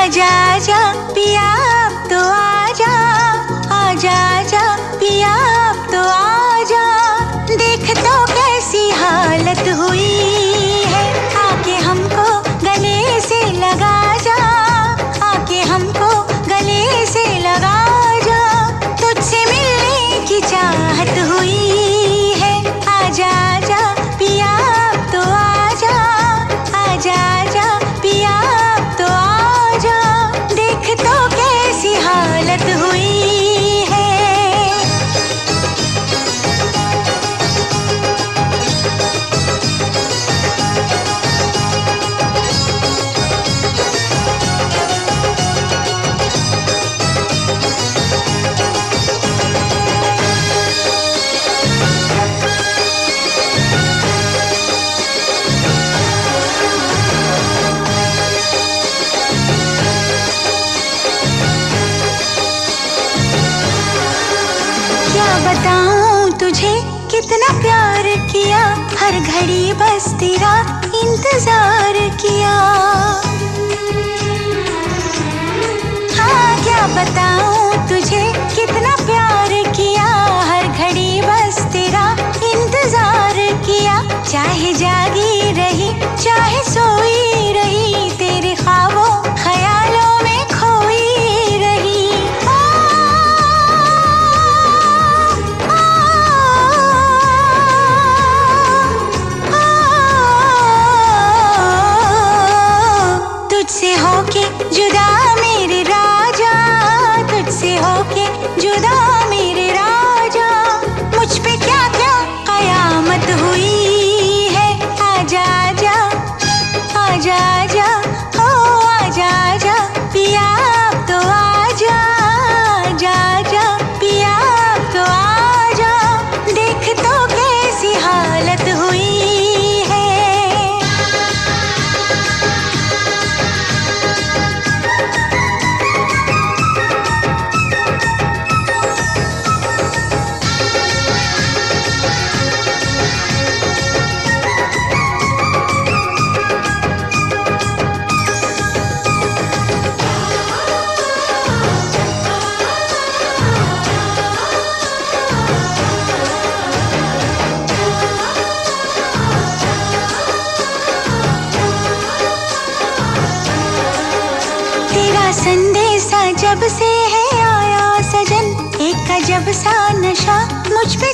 आजा आजा पिया अब तो आजा, आजा आजा पिया अब तो आजा। देख तो कैसी हालत हुई है, आके हमको गले से लगा जा, आके हमको गले से लगा जा। तुझसे मिलने की चाहत हुई है, आजा आजा पिया अब तो आजा, आजा आजा पिया अब तो आजा। देख तो कैसी हालत हुई है। क्या बताऊं तुझे कितना प्यार किया, हर घड़ी बस तेरा इंतजार किया। हाँ क्या बताऊं तुझे कितना प्यार किया, हर घड़ी बस तेरा इंतजार किया। चाहे जागी रही चाहे सोई रही, तेरे ख्वाबों ख्यालों में खोई रही। तुझसे होके जुदा मेरे राजा, तुझसे होके जुदा मेरे राजा। मुझ पे क्या क्या कयामत हुई है, आजा आजा आजा आजा ओ आजा आजा पिया अब तो आजा, आजा आजा पिया अब तो आजा। देख तो कैसी हालत हुई है। तेरा संदेशा जब से है आया सजन, एक अजब सा नशा मुझ पे